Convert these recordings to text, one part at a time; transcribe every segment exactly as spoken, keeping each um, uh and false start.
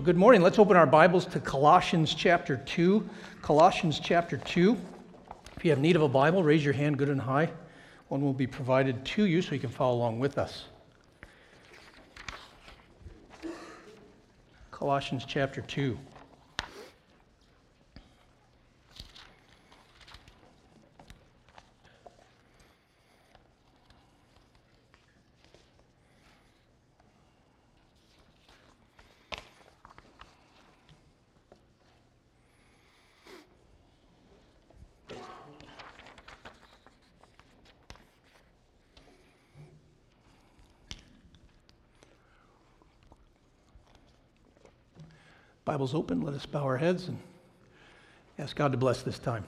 So good morning. Let's open our Bibles to Colossians chapter two. Colossians chapter two. If you have need of a Bible, raise your hand good and high. One will be provided to you so you can follow along with us. Colossians chapter two. Bible's open. Let us bow our heads and ask God to bless this time.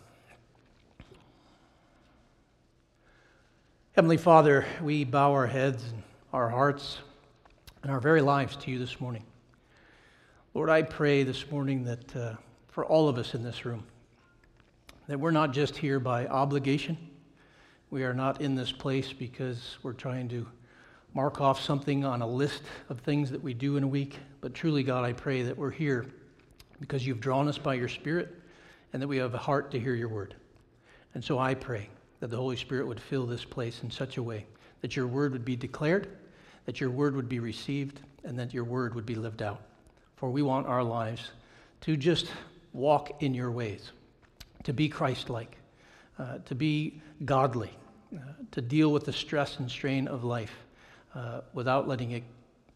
Heavenly Father, we bow our heads and our hearts and our very lives to you this morning. Lord, I pray this morning that uh, for all of us in this room, that we're not just here by obligation. We are not in this place because we're trying to mark off something on a list of things that we do in a week. But truly, God, I pray that we're here because you've drawn us by your Spirit and that we have a heart to hear your word. And so I pray that the Holy Spirit would fill this place in such a way that your word would be declared, that your word would be received, and that your word would be lived out. For we want our lives to just walk in your ways, to be Christ-like, uh, to be godly, uh, to deal with the stress and strain of life, Uh, without letting it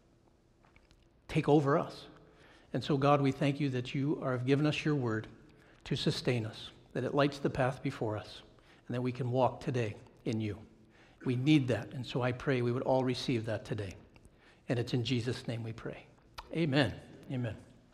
take over us. And so, God, we thank you that you are, have given us your word to sustain us, that it lights the path before us, and that we can walk today in you. We need that, and so I pray we would all receive that today. And it's in Jesus' name we pray. Amen. Amen.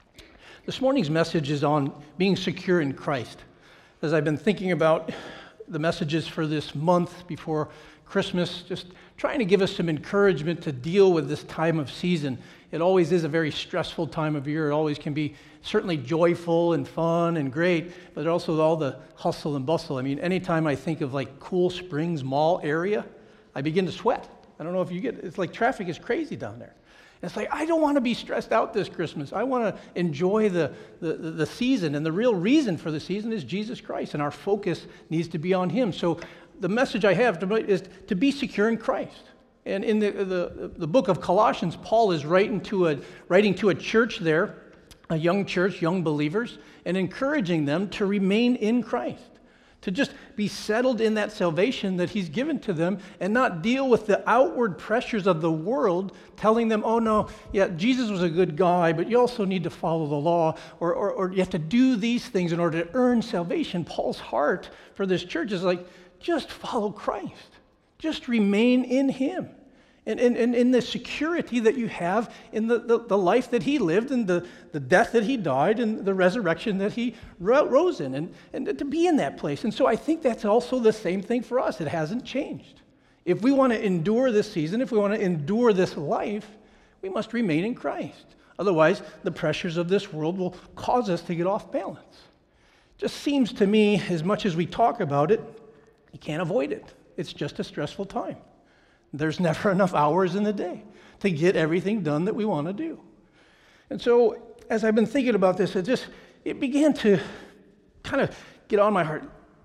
This morning's message is on being secure in Christ. As I've been thinking about the messages for this month before Christmas, just trying to give us some encouragement to deal with this time of season. It always is a very stressful time of year. It always can be certainly joyful and fun and great, but also all the hustle and bustle. I mean, anytime I think of like Cool Springs Mall area, I begin to sweat. I don't know if you get, it's like traffic is crazy down there. And it's like, I don't want to be stressed out this Christmas. I want to enjoy the, the, the season, and the real reason for the season is Jesus Christ, and our focus needs to be on him. So the message I have tonight is to be secure in Christ. And in the, the, the book of Colossians, Paul is writing to, a, writing to a church there, a young church, young believers, and encouraging them to remain in Christ, to just be settled in that salvation that he's given to them and not deal with the outward pressures of the world telling them, oh no, yeah, Jesus was a good guy, but you also need to follow the law, or, or, or you have to do these things in order to earn salvation. Paul's heart for this church is like, just follow Christ. Just remain in him. And in and, and, and the security that you have in the, the, the life that he lived, and the, the death that he died, and the resurrection that he ro- rose in, and, and to be in that place. And so I think that's also the same thing for us. It hasn't changed. If we want to endure this season, if we want to endure this life, we must remain in Christ. Otherwise, the pressures of this world will cause us to get off balance. Just seems to me, as much as we talk about it, you can't avoid it. It's just a stressful time. There's never enough hours in the day to get everything done that we want to do. And so, as I've been thinking about this, it just, it began to kind of get on my heart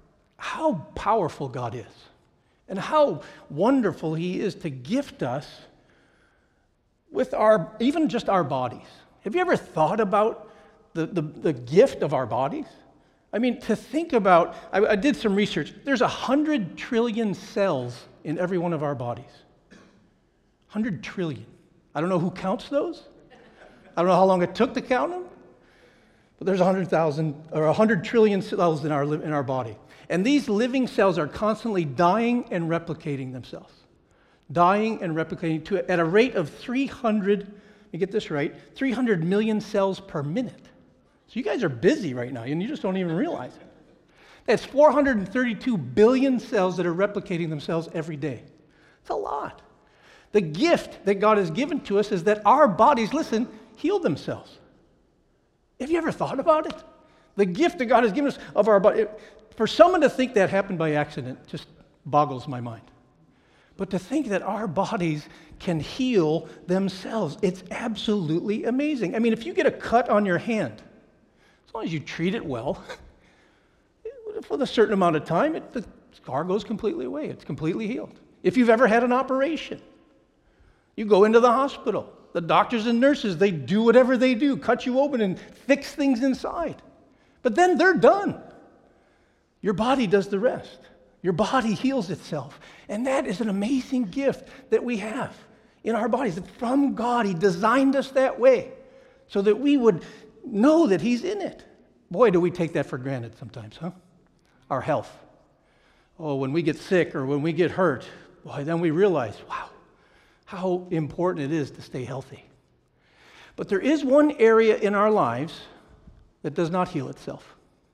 how powerful God is and how wonderful he is to gift us with our, even just our bodies. Have you ever thought about the, the, the gift of our bodies? I mean, to think about, I, I did some research. There's a hundred trillion cells in every one of our bodies. Hundred trillion. I don't know who counts those. I don't know how long it took to count them. But there's a hundred thousand or a hundred trillion cells in our in our body, and these living cells are constantly dying and replicating themselves, dying and replicating to at a rate of three hundred. Let me get this right: three hundred million cells per minute. So you guys are busy right now, and you just don't even realize it. That's four hundred thirty-two billion cells that are replicating themselves every day. It's a lot. The gift that God has given to us is that our bodies, listen, heal themselves. Have you ever thought about it? The gift that God has given us of our body. For someone to think that happened by accident just boggles my mind. But to think that our bodies can heal themselves, it's absolutely amazing. I mean, if you get a cut on your hand, as long as you treat it well, for a certain amount of time, it, the scar goes completely away. It's completely healed. If you've ever had an operation, you go into the hospital. The doctors and nurses, they do whatever they do, cut you open and fix things inside. But then they're done. Your body does the rest. Your body heals itself. And that is an amazing gift that we have in our bodies. From God, He designed us that way so that we would know that He's in it. Boy, do we take that for granted sometimes, huh? Our health. Oh, when we get sick or when we get hurt, boy, then we realize, wow, how important it is to stay healthy. But there is one area in our lives that does not heal itself.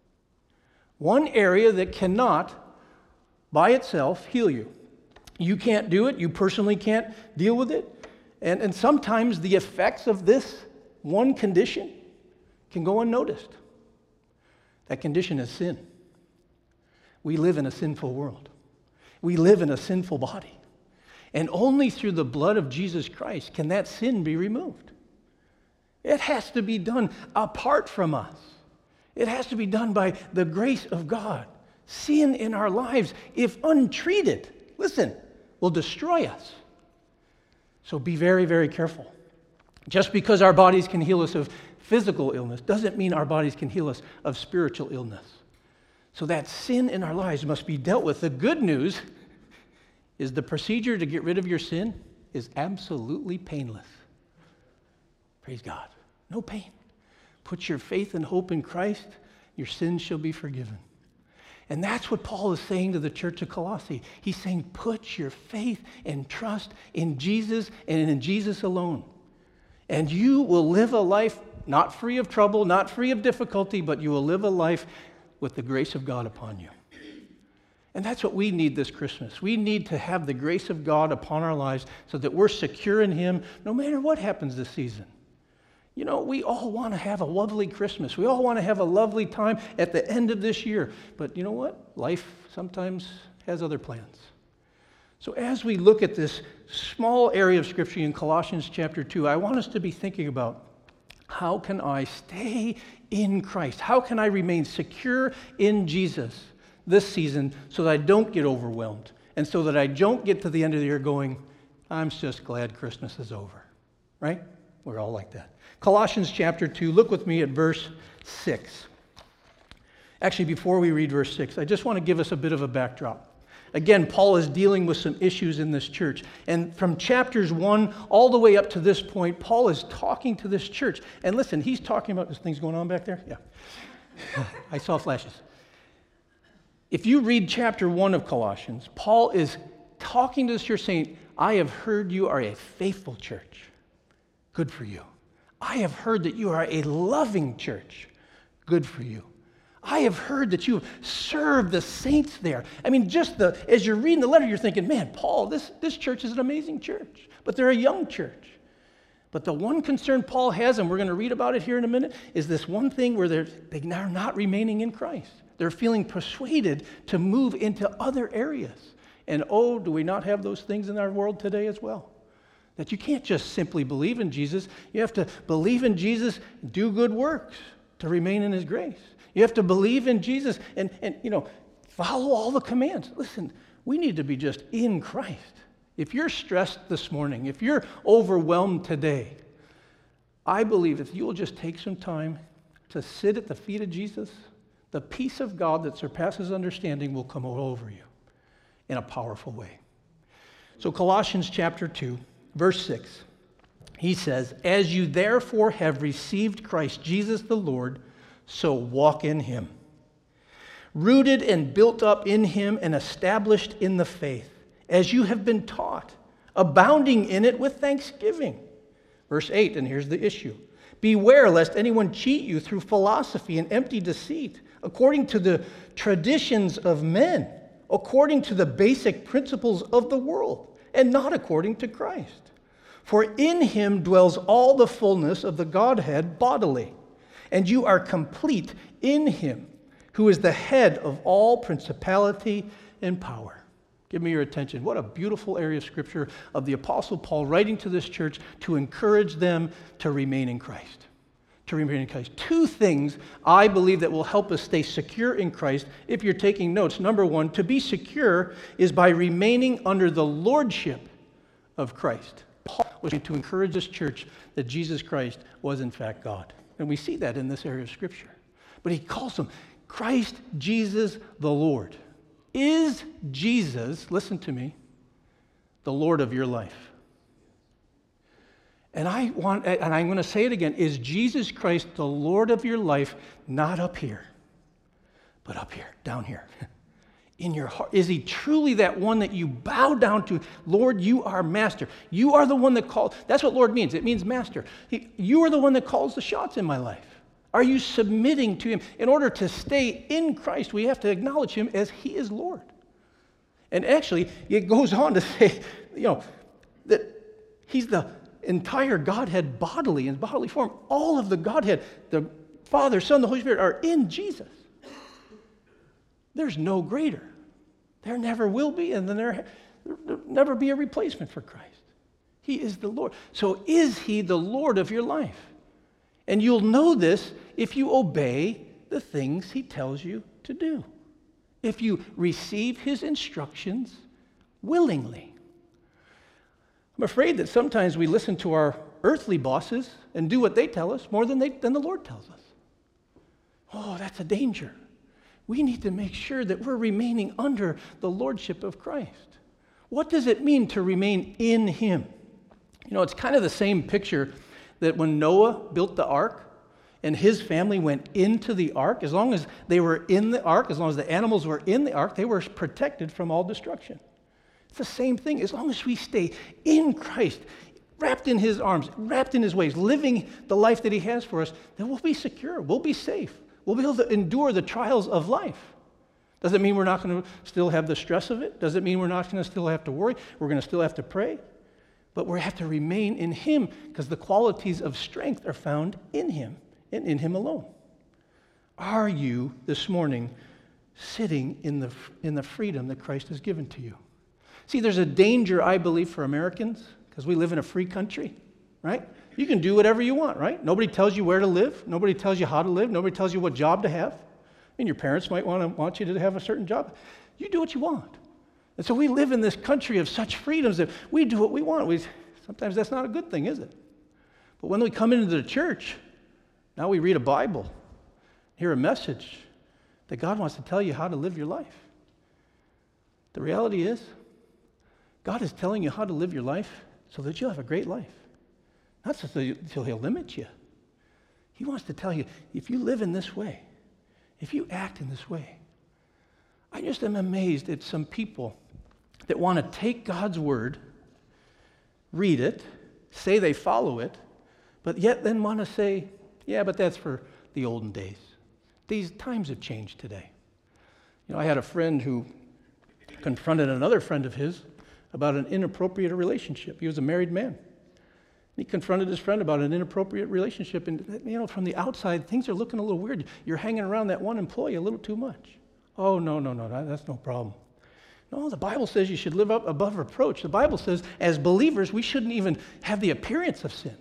One area that cannot, by itself, heal you. You can't do it. You personally can't deal with it. And, and sometimes the effects of this one condition can go unnoticed. That condition is sin. We live in a sinful world. We live in a sinful body. And only through the blood of Jesus Christ can that sin be removed. It has to be done apart from us. It has to be done by the grace of God. Sin in our lives, if untreated, listen, will destroy us. So be very, very careful. Just because our bodies can heal us of physical illness doesn't mean our bodies can heal us of spiritual illness. So that sin in our lives must be dealt with. The good news is the procedure to get rid of your sin is absolutely painless. Praise God. No pain. Put your faith and hope in Christ, your sins shall be forgiven. And that's what Paul is saying to the church of Colossae. He's saying, put your faith and trust in Jesus and in Jesus alone. And you will live a life not free of trouble, not free of difficulty, but you will live a life with the grace of God upon you. And that's what we need this Christmas. We need to have the grace of God upon our lives so that we're secure in Him no matter what happens this season. You know, we all want to have a lovely Christmas. We all want to have a lovely time at the end of this year. But you know what? Life sometimes has other plans. So as we look at this small area of Scripture in Colossians chapter two, I want us to be thinking about, how can I stay in Christ? How can I remain secure in Jesus this season so that I don't get overwhelmed and so that I don't get to the end of the year going, I'm just glad Christmas is over, right? We're all like that. Colossians chapter two, look with me at verse six. Actually, before we read verse six, I just want to give us a bit of a backdrop. Again, Paul is dealing with some issues in this church. And from chapters one all the way up to this point, Paul is talking to this church. And listen, he's talking about, there's things going on back there? Yeah. I saw flashes. If you read chapter one of Colossians, Paul is talking to this church saying, I have heard you are a faithful church. Good for you. I have heard that you are a loving church. Good for you. I have heard that you have served the saints there. I mean, just the as you're reading the letter, you're thinking, man, Paul, this, this church is an amazing church. But they're a young church. But the one concern Paul has, and we're going to read about it here in a minute, is this one thing where they're, they're not remaining in Christ. They're feeling persuaded to move into other areas. And oh, do we not have those things in our world today as well? That you can't just simply believe in Jesus. You have to believe in Jesus, do good works to remain in His grace. You have to believe in Jesus and, and you know, follow all the commands. Listen, we need to be just in Christ. If you're stressed this morning, if you're overwhelmed today, I believe if you will just take some time to sit at the feet of Jesus, the peace of God that surpasses understanding will come all over you in a powerful way. So Colossians chapter two, verse six, he says, as you therefore have received Christ Jesus the Lord, so walk in Him, rooted and built up in Him and established in the faith, as you have been taught, abounding in it with thanksgiving. Verse eight, and here's the issue. Beware lest anyone cheat you through philosophy and empty deceit, according to the traditions of men, according to the basic principles of the world, and not according to Christ. For in Him dwells all the fullness of the Godhead bodily, and you are complete in Him, who is the head of all principality and power. Give me your attention. What a beautiful area of Scripture of the Apostle Paul writing to this church to encourage them to remain in Christ. To remain in Christ. Two things I believe that will help us stay secure in Christ if you're taking notes. Number one, to be secure is by remaining under the lordship of Christ. Paul was trying to encourage this church that Jesus Christ was in fact God. And we see that in this area of Scripture. But he calls him Christ Jesus the Lord. Is Jesus, listen to me, the Lord of your life? And I want, and I'm going to say it again, is Jesus Christ the Lord of your life, not up here, but up here, down here, in your heart? Is he truly that one that you bow down to? Lord, you are master. You are the one that calls. That's what Lord means. It means master. He, you are the one that calls the shots in my life. Are you submitting to him? In order to stay in Christ, we have to acknowledge him as he is Lord. And actually, it goes on to say, you know, that he's the entire Godhead bodily, in bodily form. All of the Godhead, the Father, Son, the Holy Spirit, are in Jesus. There's no greater. There never will be, and then there will never be a replacement for Christ. He is the Lord. So is he the Lord of your life? And you'll know this if you obey the things he tells you to do. If you receive his instructions willingly. I'm afraid that sometimes we listen to our earthly bosses and do what they tell us more than, they, than the Lord tells us. Oh, that's a danger. We need to make sure that we're remaining under the lordship of Christ. What does it mean to remain in him? You know, it's kind of the same picture that when Noah built the ark and his family went into the ark, as long as they were in the ark, as long as the animals were in the ark, they were protected from all destruction. It's the same thing. As long as we stay in Christ, wrapped in his arms, wrapped in his ways, living the life that he has for us, then we'll be secure. We'll be safe. We'll be able to endure the trials of life. Does it mean we're not going to still have the stress of it? Does it mean we're not going to still have to worry? We're going to still have to pray? But we have to remain in him because the qualities of strength are found in him and in him alone. Are you this morning sitting in the, in the freedom that Christ has given to you? See, there's a danger, I believe, for Americans because we live in a free country, right? You can do whatever you want, right? Nobody tells you where to live. Nobody tells you how to live. Nobody tells you what job to have. I mean, your parents might want to want you to have a certain job. You do what you want. And so we live in this country of such freedoms that we do what we want. We, sometimes that's not a good thing, is it? But when we come into the church, now we read a Bible, hear a message that God wants to tell you how to live your life. The reality is, God is telling you how to live your life so that you'll have a great life. Not so that he'll limit you. He wants to tell you, if you live in this way, if you act in this way, I just am amazed at some people that want to take God's word, read it, say they follow it, but yet then want to say, yeah, but that's for the olden days. These times have changed today. You know, I had a friend who confronted another friend of his about an inappropriate relationship. He was a married man. He confronted his friend about an inappropriate relationship, and you know, from the outside, things are looking a little weird. You're hanging around that one employee a little too much. Oh, no, no, no, that's no problem. No, the Bible says you should live up above reproach. The Bible says, as believers, we shouldn't even have the appearance of sin.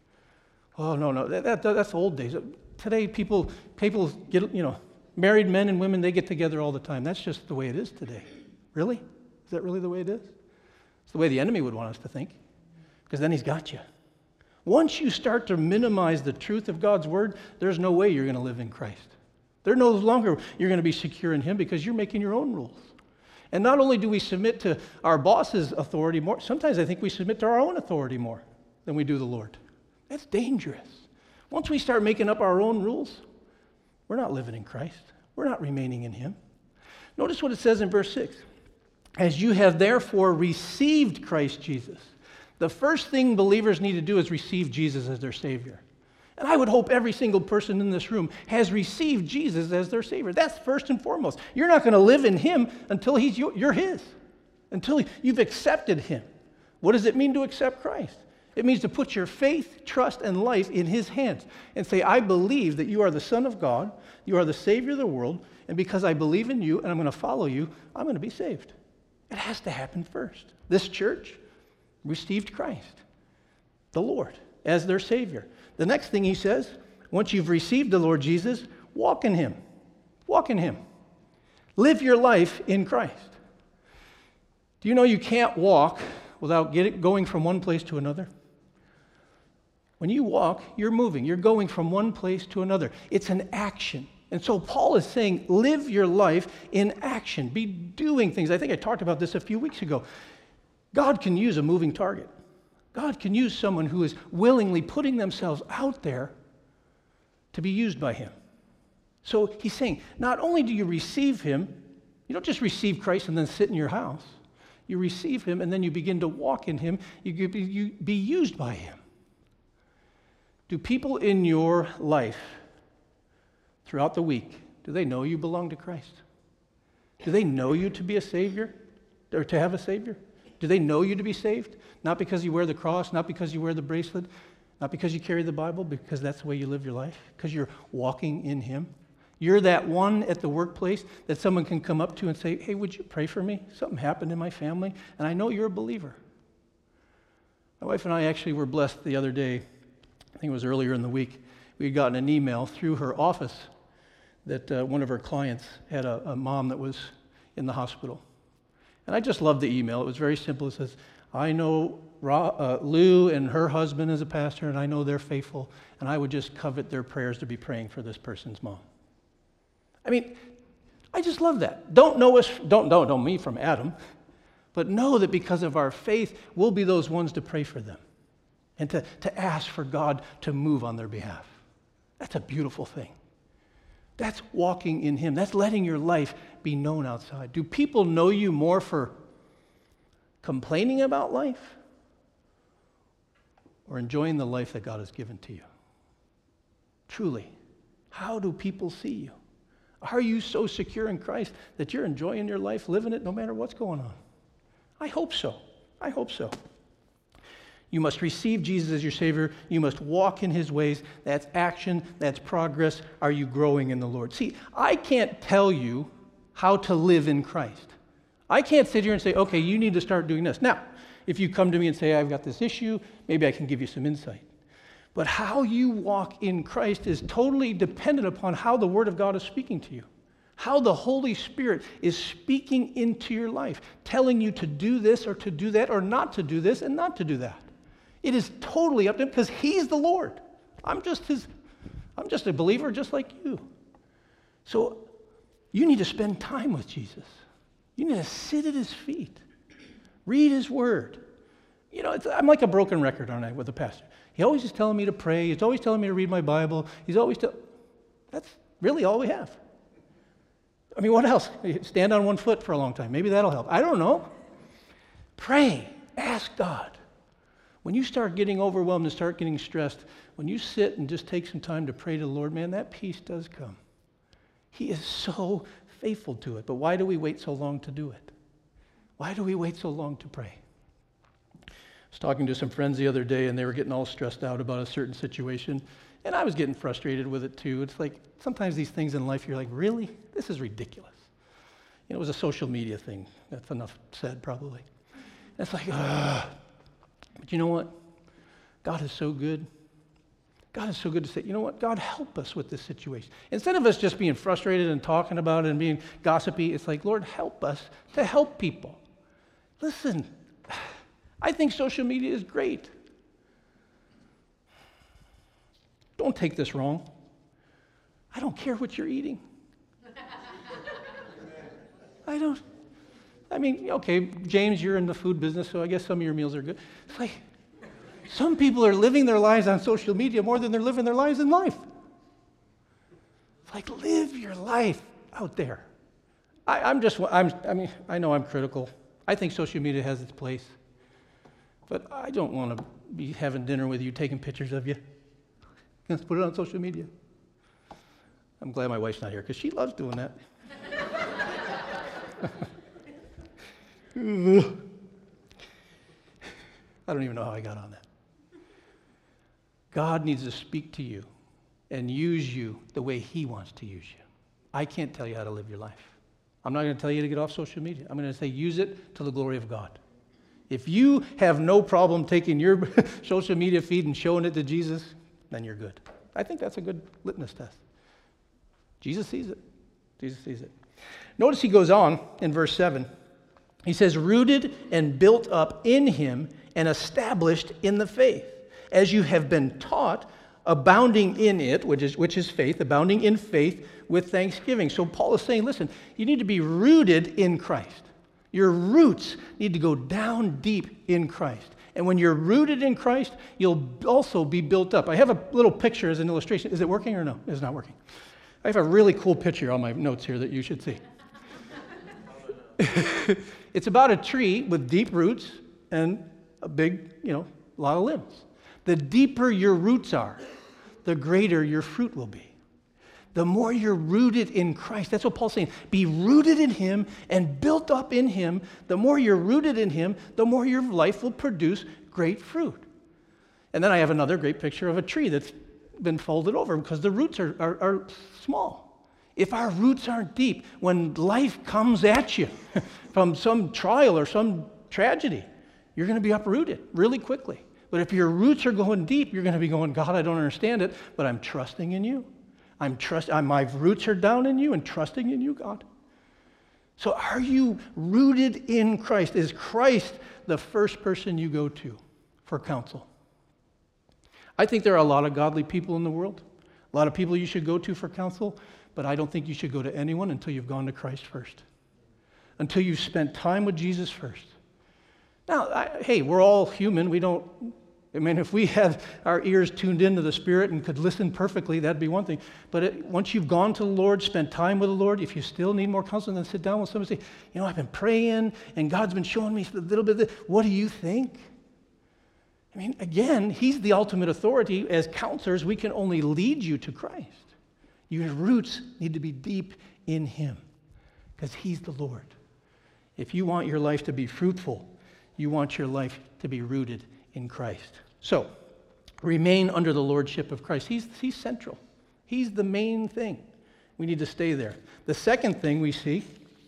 Oh, no, no, that, that, that's the old days. Today, people, people get, you know, married men and women, they get together all the time. That's just the way it is today. Really? Is that really the way it is? It's the way the enemy would want us to think, because then he's got you. Once you start to minimize the truth of God's word, there's no way you're going to live in Christ. There no longer you're going to be secure in him because you're making your own rules. And not only do we submit to our boss's authority more, sometimes I think we submit to our own authority more than we do the Lord. That's dangerous. Once we start making up our own rules, we're not living in Christ. We're not remaining in him. Notice what it says in verse six. As you have therefore received Christ Jesus. The first thing believers need to do is receive Jesus as their Savior. And I would hope every single person in this room has received Jesus as their Savior. That's first and foremost. You're not going to live in him until he's your, you're his, until you've accepted him. What does it mean to accept Christ? It means to put your faith, trust, and life in his hands and say, I believe that you are the Son of God, you are the Savior of the world, and because I believe in you and I'm going to follow you, I'm going to be saved. It has to happen first. This church received Christ, the Lord, as their Savior. The next thing he says, once you've received the Lord Jesus, walk in him. Walk in him. Live your life in Christ. Do you know you can't walk without getting, going from one place to another? When you walk, you're moving. You're going from one place to another. It's an action. And so Paul is saying, live your life in action. Be doing things. I think I talked about this a few weeks ago. God can use a moving target. God can use someone who is willingly putting themselves out there to be used by him. So he's saying, not only do you receive him, you don't just receive Christ and then sit in your house. You receive him and then you begin to walk in him. You be, you be used by him. Do people in your life throughout the week, do they know you belong to Christ? Do they know you to be a Savior or to have a Savior? Do they know you to be saved? Not because you wear the cross, not because you wear the bracelet, not because you carry the Bible, because that's the way you live your life, because you're walking in him. You're that one at the workplace that someone can come up to and say, hey, would you pray for me? Something happened in my family, and I know you're a believer. My wife and I actually were blessed the other day. I think it was earlier in the week. We had gotten an email through her office that uh, one of her clients had a, a mom that was in the hospital. And I just loved the email. It was very simple. It says, I know Ra, uh, Lou and her husband is a pastor, and I know they're faithful, and I would just covet their prayers to be praying for this person's mom. I mean, I just love that. Don't know us, don't, don't know me from Adam, but know that because of our faith, we'll be those ones to pray for them and to, to ask for God to move on their behalf. That's a beautiful thing. That's walking in him. That's letting your life be known outside. Do people know you more for complaining about life or enjoying the life that God has given to you? Truly, how do people see you? Are you so secure in Christ that you're enjoying your life, living it no matter what's going on? I hope so. I hope so. You must receive Jesus as your Savior. You must walk in his ways. That's action. That's progress. Are you growing in the Lord? See, I can't tell you how to live in Christ. I can't sit here and say, okay, you need to start doing this. Now, if you come to me and say, I've got this issue, maybe I can give you some insight. But how you walk in Christ is totally dependent upon how the Word of God is speaking to you, how the Holy Spirit is speaking into your life, telling you to do this or to do that or not to do this and not to do that. It is totally up to him because he's the Lord. I'm just his, I'm just a believer just like you. So you need to spend time with Jesus. You need to sit at his feet, read his word. You know, it's, I'm like a broken record, aren't I, with the pastor? He always is telling me to pray. He's always telling me to read my Bible. He's always telling, that's really all we have. I mean, what else? Stand on one foot for a long time. Maybe that'll help. I don't know. Pray. Ask God. When you start getting overwhelmed and start getting stressed, when you sit and just take some time to pray to the Lord, man, that peace does come. He is so faithful to it. But why do we wait so long to do it? Why do we wait so long to pray? I was talking to some friends the other day, and they were getting all stressed out about a certain situation, and I was getting frustrated with it too. It's like sometimes these things in life, you're like, really? This is ridiculous. You know, it was a social media thing. That's enough said, probably. And it's like, ugh. But you know what? God is so good. God is so good to say, you know what? God, help us with this situation. Instead of us just being frustrated and talking about it and being gossipy, it's like, Lord, help us to help people. Listen, I think social media is great. Don't take this wrong. I don't care what you're eating. I don't. I mean, okay, James, you're in the food business, so I guess some of your meals are good. It's like, some people are living their lives on social media more than they're living their lives in life. It's like, live your life out there. I, I'm just, I'm, I mean, I know I'm critical. I think social media has its place. But I don't want to be having dinner with you, taking pictures of you. Let's put it on social media. I'm glad my wife's not here, because she loves doing that. I don't even know how I got on that. God needs to speak to you and use you the way he wants to use you. I can't tell you how to live your life. I'm not going to tell you to get off social media. I'm going to say use it to the glory of God. If you have no problem taking your social media feed and showing it to Jesus, then you're good. I think that's a good litmus test. Jesus sees it. Jesus sees it. Notice he goes on in verse seven. He says, rooted and built up in him and established in the faith, as you have been taught, abounding in it, which is, which is faith, abounding in faith with thanksgiving. So Paul is saying, listen, you need to be rooted in Christ. Your roots need to go down deep in Christ. And when you're rooted in Christ, you'll also be built up. I have a little picture as an illustration. Is it working or no? It's not working. I have a really cool picture on my notes here that you should see. It's about a tree with deep roots and a big, you know, lot of limbs. The deeper your roots are, the greater your fruit will be. The more you're rooted in Christ, that's what Paul's saying. Be rooted in him and built up in him. The more you're rooted in him, the more your life will produce great fruit. And then I have another great picture of a tree that's been folded over because the roots are, are, are small. If our roots aren't deep, when life comes at you from some trial or some tragedy, you're going to be uprooted really quickly. But if your roots are going deep, you're going to be going, God, I don't understand it, but I'm trusting in you. I'm trust. I'm, my roots are down in you and trusting in you, God. So are you rooted in Christ? Is Christ the first person you go to for counsel? I think there are a lot of godly people in the world, a lot of people you should go to for counsel, but I don't think you should go to anyone until you've gone to Christ first, until you've spent time with Jesus first. Now, I, hey, we're all human. We don't, I mean, if we had our ears tuned into the Spirit and could listen perfectly, that'd be one thing. But it, once you've gone to the Lord, spent time with the Lord, if you still need more counsel, then sit down with somebody and say, you know, I've been praying and God's been showing me a little bit of this. What do you think? I mean, again, he's the ultimate authority. As counselors, we can only lead you to Christ. Your roots need to be deep in him because he's the Lord. If you want your life to be fruitful, you want your life to be rooted in Christ. So, remain under the lordship of Christ. He's, he's central. He's the main thing. We need to stay there. The second thing we see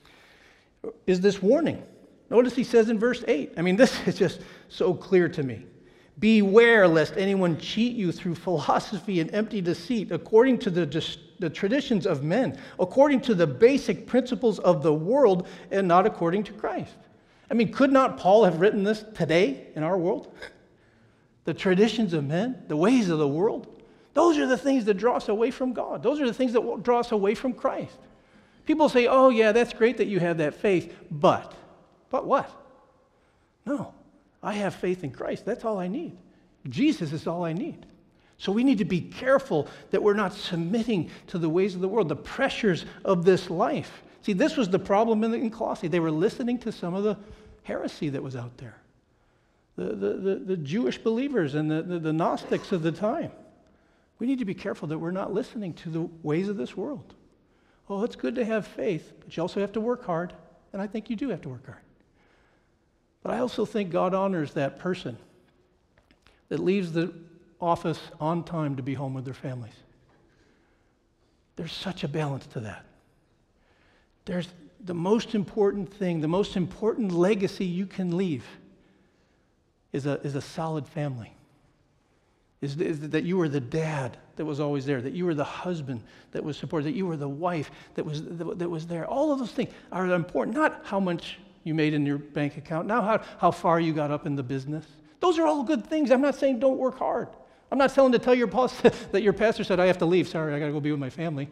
is this warning. Notice he says in verse eight. I mean, this is just so clear to me. Beware lest anyone cheat you through philosophy and empty deceit, according to the, the traditions of men, according to the basic principles of the world, and not according to Christ. I mean, could not Paul have written this today in our world? The traditions of men, the ways of the world, those are the things that draw us away from God. Those are the things that draw us away from Christ. People say, oh yeah, that's great that you have that faith, but, but what? No. I have faith in Christ. That's all I need. Jesus is all I need. So we need to be careful that we're not submitting to the ways of the world, the pressures of this life. See, this was the problem in, the, in Colossae. They were listening to some of the heresy that was out there. The, the, the, the Jewish believers and the, the, the Gnostics of the time. We need to be careful that we're not listening to the ways of this world. Oh, it's good to have faith, but you also have to work hard. And I think you do have to work hard. But I also think God honors that person that leaves the office on time to be home with their families. There's such a balance to that. There's the most important thing, the most important legacy you can leave is a, is a solid family. Is, is that you were the dad that was always there, that you were the husband that was supported, that you were the wife that was, that, that was there. All of those things are important, not how much you made in your bank account, now how, how far you got up in the business. Those are all good things. I'm not saying don't work hard. I'm not telling to tell your boss that your pastor said, I have to leave. Sorry, I got to go be with my family.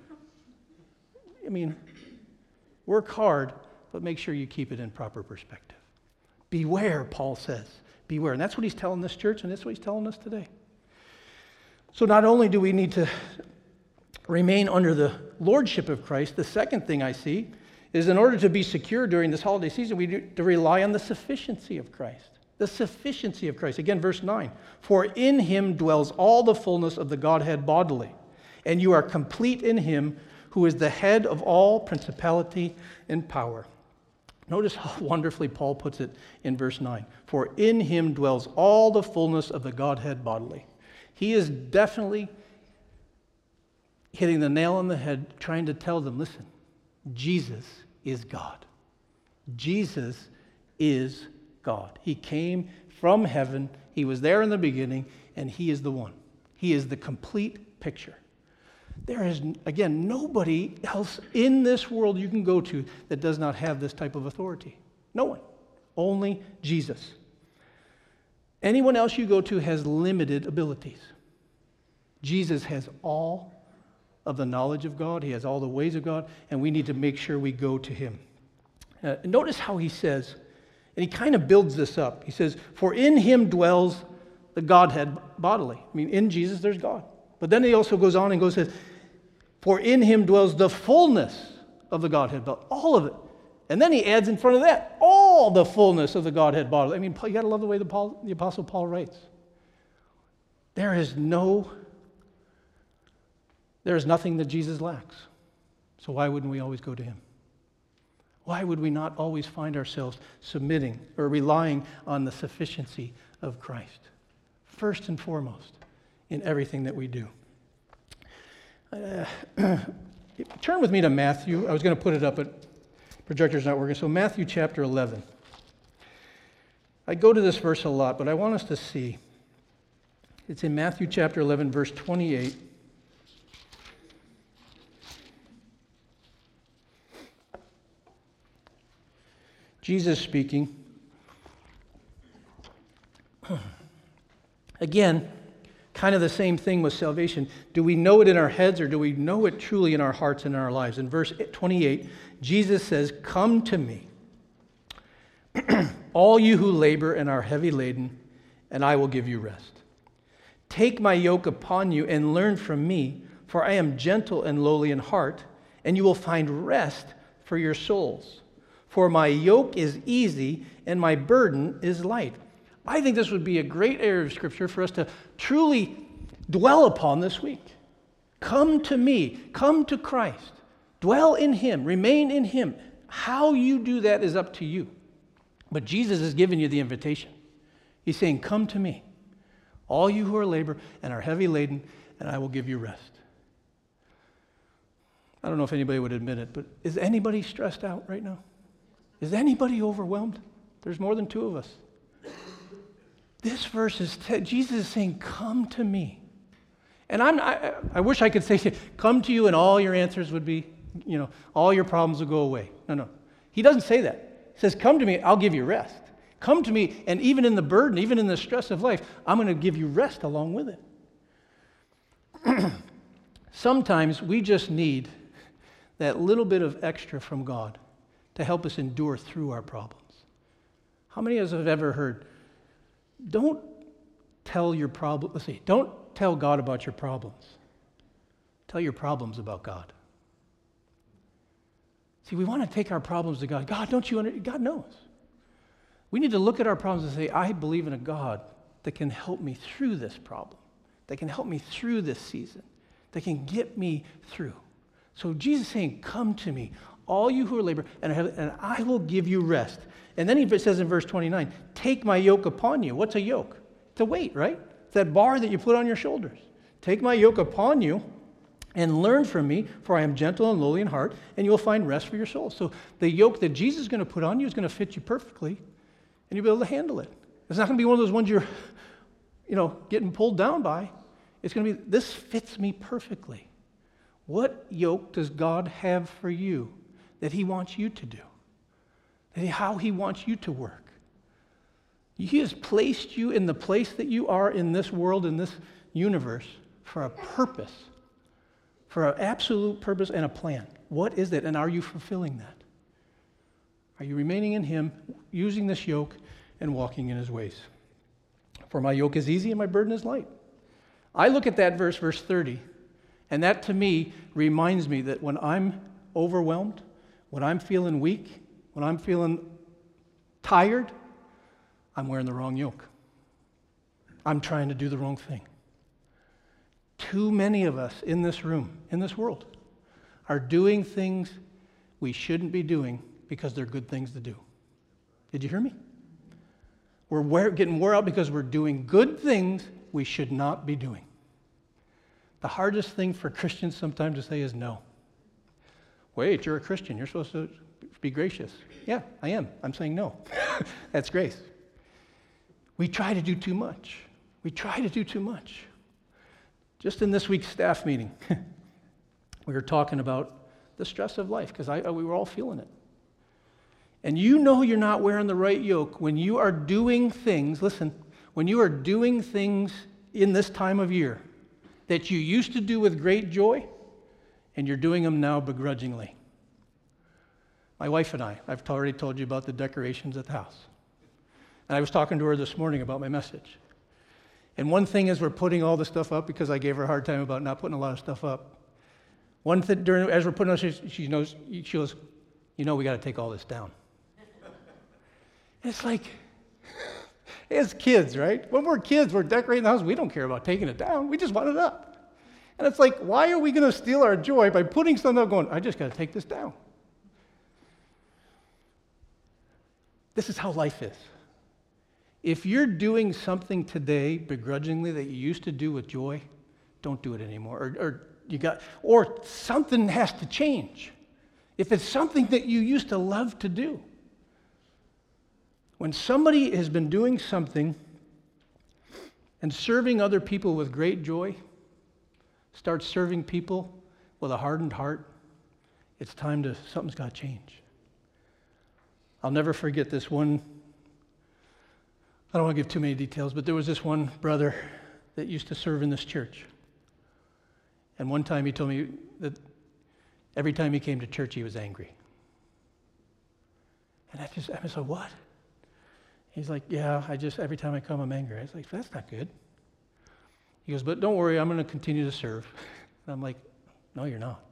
I mean, work hard, but make sure you keep it in proper perspective. Beware, Paul says. Beware. And that's what he's telling this church, and that's what he's telling us today. So not only do we need to remain under the lordship of Christ, the second thing I see is in order to be secure during this holiday season, we need to rely on the sufficiency of Christ. The sufficiency of Christ. Again, verse nine. For in him dwells all the fullness of the Godhead bodily, and you are complete in him who is the head of all principality and power. Notice how wonderfully Paul puts it in verse nine. For in him dwells all the fullness of the Godhead bodily. He is definitely hitting the nail on the head, trying to tell them, listen, Jesus is God. Jesus is God. He came from heaven. He was there in the beginning, and he is the one. He is the complete picture. There is, again, nobody else in this world you can go to that does not have this type of authority. No one. Only Jesus. Anyone else you go to has limited abilities. Jesus has all of the knowledge of God. He has all the ways of God, and we need to make sure we go to him. Uh, notice how he says, and he kind of builds this up. He says, for in him dwells the Godhead bodily. I mean, in Jesus, there's God. But then he also goes on and goes, says, for in him dwells the fullness of the Godhead bodily. All of it. And then he adds in front of that, all the fullness of the Godhead bodily. I mean, you got to love the way the, Paul, the Apostle Paul writes. There is no, there is nothing that Jesus lacks. So why wouldn't we always go to him? Why would we not always find ourselves submitting or relying on the sufficiency of Christ? First and foremost, in everything that we do. Uh, turn with me to Matthew. I was going to put it up, but projector's not working. So Matthew chapter eleven. I go to this verse a lot, but I want us to see. It's in Matthew chapter eleven, verse twenty-eight. Jesus speaking. Again, kind of the same thing with salvation. Do we know it in our heads, or do we know it truly in our hearts and in our lives? In verse twenty-eight, Jesus says, come to me, all you who labor and are heavy laden, and I will give you rest. Take my yoke upon you and learn from me, for I am gentle and lowly in heart, and you will find rest for your souls. For my yoke is easy and my burden is light. I think this would be a great area of Scripture for us to truly dwell upon this week. Come to me. Come to Christ. Dwell in him. Remain in him. How you do that is up to you. But Jesus has given you the invitation. He's saying, come to me, all you who are labor and are heavy laden, and I will give you rest. I don't know if anybody would admit it, but is anybody stressed out right now? Is anybody overwhelmed? There's more than two of us. This verse is, t- Jesus is saying, come to me. And I'm, I, I wish I could say, come to you and all your answers would be, you know, all your problems will go away. No, no. He doesn't say that. He says, come to me, I'll give you rest. Come to me, and even in the burden, even in the stress of life, I'm going to give you rest along with it. Sometimes we just need that little bit of extra from God to help us endure through our problems. How many of us have ever heard, don't tell your problem, let's see, don't tell God about your problems. Tell your problems about God. See, we want to take our problems to God. God, don't you understand? God knows. We need to look at our problems and say, I believe in a God that can help me through this problem, that can help me through this season, that can get me through. So Jesus is saying, come to me, all you who are labor, and I, and I will give you rest. And then he says in verse twenty-nine, take my yoke upon you. What's a yoke? It's a weight, right? It's that bar that you put on your shoulders. Take my yoke upon you and learn from me, for I am gentle and lowly in heart, and you will find rest for your soul. So the yoke that Jesus is going to put on you is going to fit you perfectly, and you'll be able to handle it. It's not going to be one of those ones you're, you know, getting pulled down by. It's going to be, this fits me perfectly. What yoke does God have for you that he wants you to do? That he, how he wants you to work? He has placed you in the place that you are in this world, in this universe, for a purpose, for an absolute purpose and a plan. What is that, and are you fulfilling that? Are you remaining in him, using this yoke, and walking in his ways? For my yoke is easy and my burden is light. I look at that verse, verse thirty, and that to me reminds me that when I'm overwhelmed, when I'm feeling weak, when I'm feeling tired, I'm wearing the wrong yoke. I'm trying to do the wrong thing. Too many of us in this room, in this world, are doing things we shouldn't be doing because they're good things to do. Did you hear me? We're wear, getting wore out because we're doing good things we should not be doing. The hardest thing for Christians sometimes to say is no. Wait, you're a Christian. You're supposed to be gracious. Yeah, I am. I'm saying no. That's grace. We try to do too much. We try to do too much. Just in this week's staff meeting, we were talking about the stress of life because I, we were all feeling it. And you know you're not wearing the right yoke when you are doing things, listen, when you are doing things in this time of year that you used to do with great joy, and you're doing them now begrudgingly. My wife and I, I've already told you about the decorations at the house. And I was talking to her this morning about my message. And one thing is we're putting all the stuff up because I gave her a hard time about not putting a lot of stuff up. One thing, during, as we're putting it up, she, she knows, she goes, you know we got to take all this down. It's like, as kids, right? When we're kids, we're decorating the house. We don't care about taking it down. We just want it up. And it's like, why are we going to steal our joy by putting something up going, I just got to take this down? This is how life is. If you're doing something today begrudgingly that you used to do with joy, don't do it anymore. Or, or you got, or something has to change. If it's something that you used to love to do. When somebody has been doing something and serving other people with great joy, start serving people with a hardened heart, it's time to, something's got to change. I'll never forget this one, I don't want to give too many details, but there was this one brother that used to serve in this church. And one time he told me that every time he came to church, he was angry. And I just, I was like, what? He's like, yeah, I just, every time I come, I'm angry. I was like, that's not good. He goes, but don't worry, I'm going to continue to serve. And I'm like, no, you're not.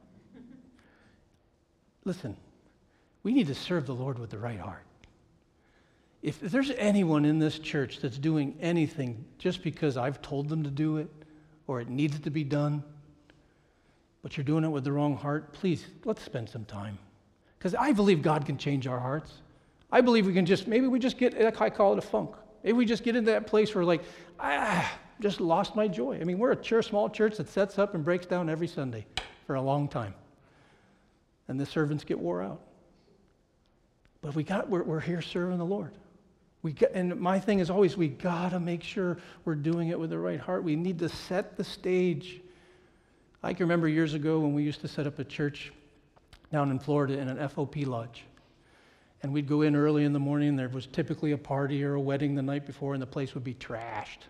Listen, we need to serve the Lord with the right heart. If there's anyone in this church that's doing anything just because I've told them to do it or it needs to be done, but you're doing it with the wrong heart, please, let's spend some time. Because I believe God can change our hearts. I believe we can just, maybe we just get, I call it a funk. Maybe we just get into that place where like, ah, just lost my joy. I mean, we're a church, small church that sets up and breaks down every Sunday for a long time. And the servants get wore out. But we got, we're, we're here serving the Lord. We got, and my thing is always, we got to make sure we're doing it with the right heart. We need to set the stage. I can remember years ago when we used to set up a church down in Florida in an F O P lodge. And we'd go in early in the morning, and there was typically a party or a wedding the night before, and the place would be trashed.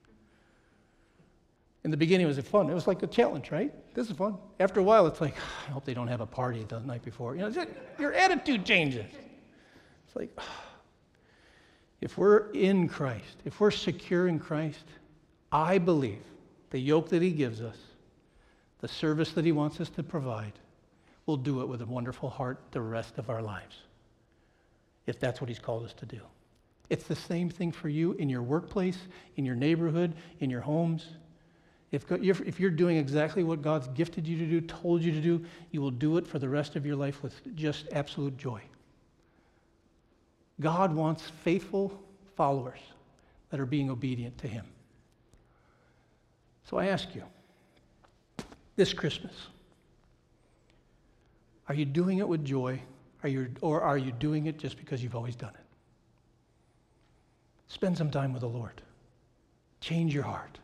In the beginning, it was fun. It was like a challenge, right? This is fun. After a while, it's like, I hope they don't have a party the night before. You know, your attitude changes. It's like, if we're in Christ, if we're secure in Christ, I believe the yoke that he gives us, the service that he wants us to provide, we'll do it with a wonderful heart the rest of our lives, if that's what he's called us to do. It's the same thing for you in your workplace, in your neighborhood, in your homes. If, if you're doing exactly what God's gifted you to do, told you to do, you will do it for the rest of your life with just absolute joy. God wants faithful followers that are being obedient to him. So I ask you, this Christmas, are you doing it with joy, are you, or are you doing it just because you've always done it? Spend some time with the Lord. Change your heart.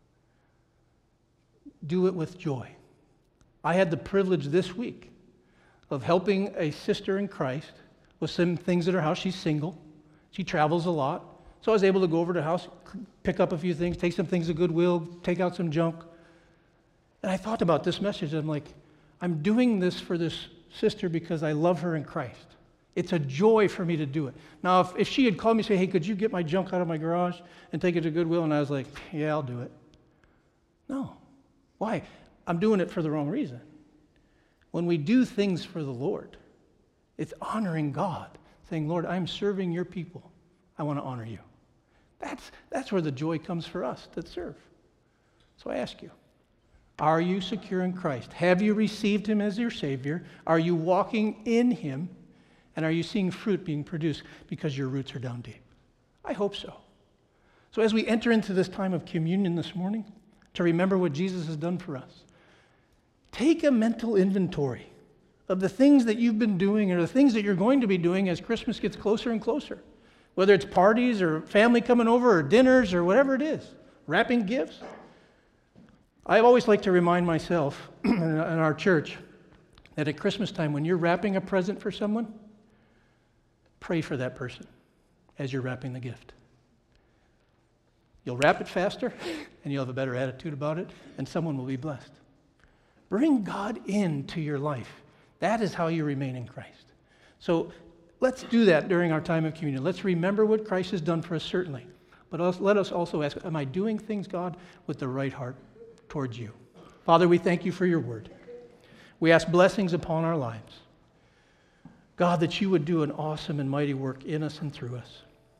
Do it with joy. I had the privilege this week of helping a sister in Christ with some things at her house. She's single. She travels a lot. So I was able to go over to her house, pick up a few things, take some things to Goodwill, take out some junk. And I thought about this message. I'm like, I'm doing this for this sister because I love her in Christ. It's a joy for me to do it. Now, if, if she had called me and said, hey, could you get my junk out of my garage and take it to Goodwill? And I was like, yeah, I'll do it. No. Why? I'm doing it for the wrong reason. When we do things for the Lord, it's honoring God, saying, Lord, I'm serving your people. I want to honor you. That's, that's where the joy comes for us that serve. So I ask you, are you secure in Christ? Have you received him as your Savior? Are you walking in him? And are you seeing fruit being produced because your roots are down deep? I hope so. So as we enter into this time of communion this morning, to remember what Jesus has done for us, take a mental inventory of the things that you've been doing or the things that you're going to be doing as Christmas gets closer and closer. Whether it's parties or family coming over or dinners or whatever it is, wrapping gifts. I always like to remind myself in our church that at Christmas time, when you're wrapping a present for someone, pray for that person as you're wrapping the gift. You'll wrap it faster, and you'll have a better attitude about it, and someone will be blessed. Bring God into your life. That is how you remain in Christ. So let's do that during our time of communion. Let's remember what Christ has done for us, certainly. But let us also ask, am I doing things, God, with the right heart towards you? Father, we thank you for your word. We ask blessings upon our lives. God, that you would do an awesome and mighty work in us and through us.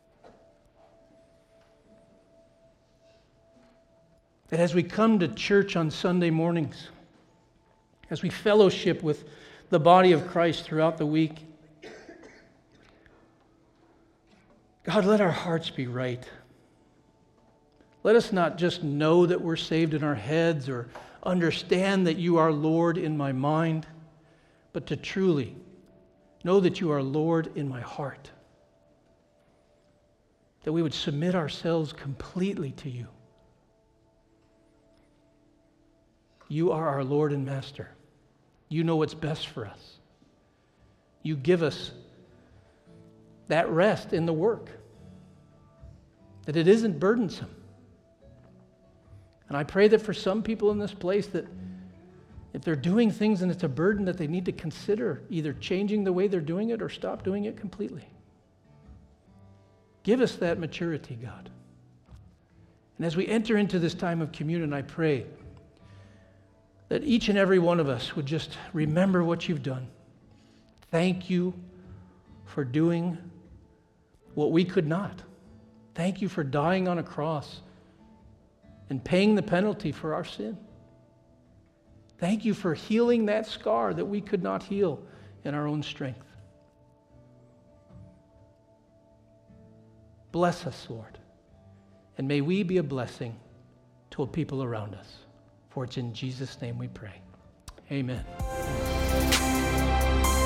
That as we come to church on Sunday mornings, as we fellowship with the body of Christ throughout the week, God, let our hearts be right. Let us not just know that we're saved in our heads or understand that you are Lord in my mind, but to truly know that you are Lord in my heart. That we would submit ourselves completely to you. You are our Lord and Master. You know what's best for us. You give us that rest in the work, that it isn't burdensome. And I pray that for some people in this place that if they're doing things and it's a burden, that they need to consider either changing the way they're doing it or stop doing it completely. Give us that maturity, God. And as we enter into this time of communion, I pray that each and every one of us would just remember what you've done. Thank you for doing what we could not. Thank you for dying on a cross and paying the penalty for our sin. Thank you for healing that scar that we could not heal in our own strength. Bless us, Lord, and may we be a blessing to people around us. For it's in Jesus' name we pray. Amen.